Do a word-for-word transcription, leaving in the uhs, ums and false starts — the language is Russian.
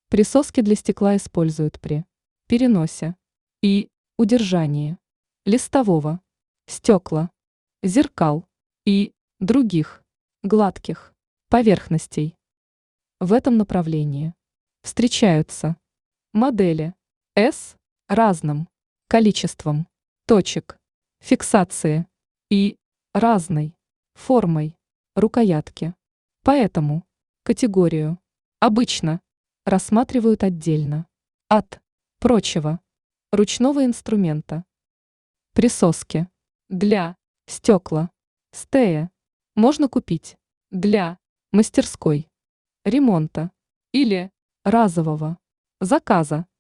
Присоски для стекла используют при переносе и удержании листового стекла, зеркал и других гладких поверхностей. В этом направлении встречаются модели с разным количеством точек фиксации и разной формой рукоятки. Поэтому категорию обычно рассматривают отдельно от прочего ручного инструмента. Присоски для стекла стея можно купить для мастерской ремонта или разового заказа.